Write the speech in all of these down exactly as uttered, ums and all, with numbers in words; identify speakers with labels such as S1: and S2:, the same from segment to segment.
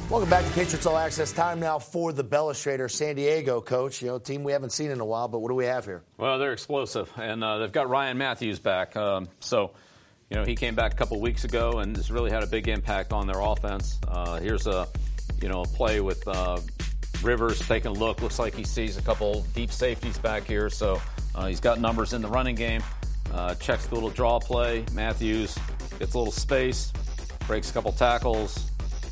S1: Welcome back to Patriots All Access. Time now for the Bellustrator San Diego coach. You know, a team we haven't seen in a while, but what do we have here?
S2: Well, they're explosive, and uh, they've got Ryan Matthews back. Um, so, you know, he came back a couple of weeks ago and has really had a big impact on their offense. Uh, here's a, you know, a play with uh, Rivers taking a look. Looks like he sees a couple deep safeties back here. So uh, he's got numbers in the running game. Uh, checks the little draw play. Matthews gets a little space, breaks a couple tackles,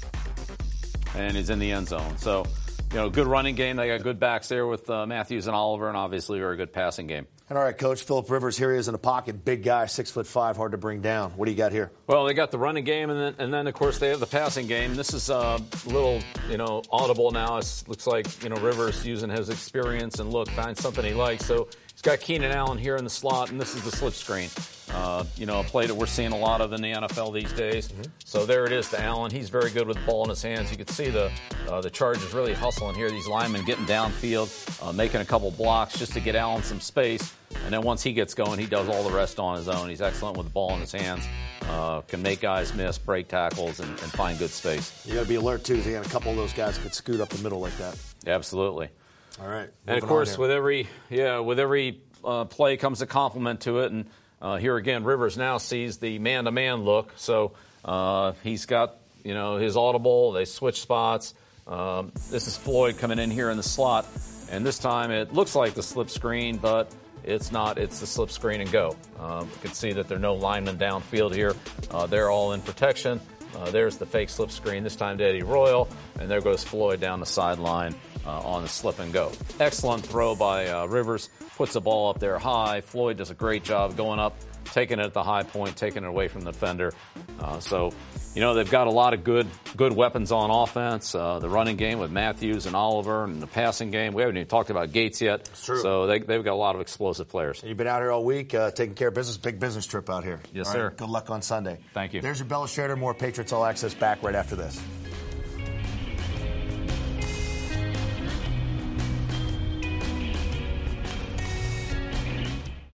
S2: and is in the end zone. So, you know, good running game. They got good backs there with uh, Matthews and Oliver, and obviously a very good passing game.
S1: And all right, Coach, Philip Rivers, here he is in the pocket. Big guy, six foot five, hard to bring down. What do you got here?
S2: Well, they got the running game, and then, and then of course, they have the passing game. This is uh, a little, you know, audible now. It looks like, you know, Rivers using his experience and look, finds something he likes. So he's got Keenan Allen here in the slot, and this is the slip screen. Uh, you know, a play that we're seeing a lot of in the N F L these days. Mm-hmm. So there it is to Allen. He's very good with the ball in his hands. You can see the uh, the Chargers really hustling here. These linemen getting downfield, uh, making a couple blocks just to get Allen some space. And then once he gets going, he does all the rest on his own. He's excellent with the ball in his hands. Uh, can make guys miss, break tackles, and, and find good space.
S1: You got to be alert, too. They got a couple of those guys could scoot up the middle like that.
S2: Absolutely.
S1: All right.
S2: And, of course, with every yeah, with every uh, play comes a compliment to it. And uh, here again, Rivers now sees the man-to-man look. So uh, he's got, you know, his audible. They switch spots. Um, this is Floyd coming in here in the slot. And this time it looks like the slip screen, but it's not. It's the slip screen and go. Um, you can see that there are no linemen downfield here. Uh, they're all in protection. Uh, there's the fake slip screen, this time to Eddie Royal. And there goes Floyd down the sideline uh, on the slip and go. Excellent throw by uh, Rivers. Puts the ball up there high. Floyd does a great job going up, taking it at the high point, taking it away from the defender. Uh, so, you know, they've got a lot of good good weapons on offense. Uh, the running game with Matthews and Oliver, and the passing game. We haven't even talked about Gates yet.
S1: It's true.
S2: So they, they've got a lot of explosive players.
S1: You've been out here all week uh, taking care of business. Big business trip out here.
S2: Yes,
S1: all
S2: sir.
S1: Right, good luck on Sunday.
S2: Thank you.
S1: There's your Bellustrator. More Patriots All Access back right after this.